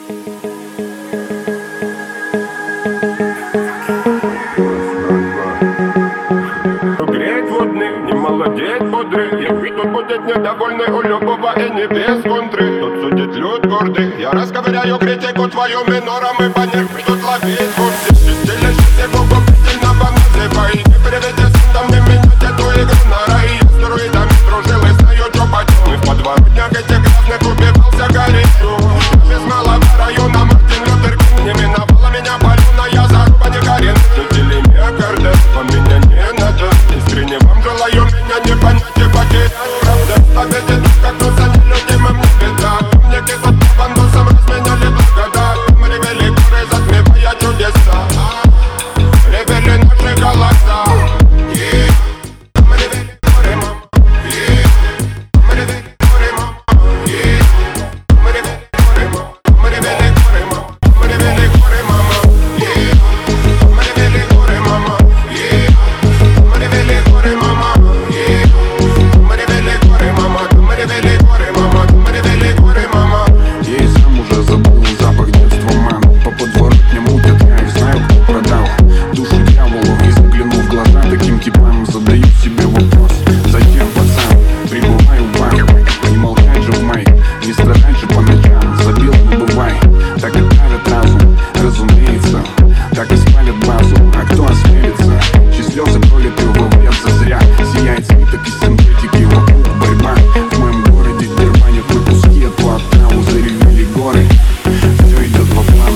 Греть водный, не молодеть бодрый. Я виду будет недовольный у любого и не без контры. Тут судит люд гордый. Я расковыряю критику твою минором, и по ней придут ловить бурды. Чистили его губительного называй. Не приведи сюда мне менять эту игру на рай. Я с друидами дружил и знаю, что почему. И в подворотнях этих грязных убивался горячо. Я без малого района Мартин Лютер Кинг. Не миновала меня паленая заруба не горит. Жители миокарда, по меня не надо. Искренне вам желаю меня не понять и потерять. Правда, победит, как то за нелюдимым не беда. Мне кидают по бандусам, разменяли благодать. Мы ревели горы, затмевая чудеса. Ревели наши голоса. Мы ревели горы, мама. Мы ревели горы, мама. Мы ревели горы, мама. Мы ревели горы, мама. Мы ревели горы, мама. Мы ревели горы, мама. Мы ревели горы, мама. Мы ревели горы, мама. Мы ревели горы, мама. Мы ревели горы, мама. Я и сам уже забыл запах детства ману. По подворотням мутят, я и знаю, кто продал душу дьяволу. И заглянув в глаза таким типам, задаю себе вопрос: зачем, пацан, прибываю в бар? Не молчать же в майк, не страдать же по ночам. Забил, не бывай, так и травят разум, разумеется. Так и спалят базу, а кто осмелится? Чьи слезы пролиты уловятся зря. Сияет свиток из синтетики, вокруг борьба. В моем городе дербанят на куски эту отраву. Заревели горы, все идет по плану.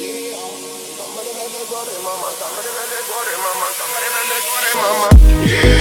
Mama,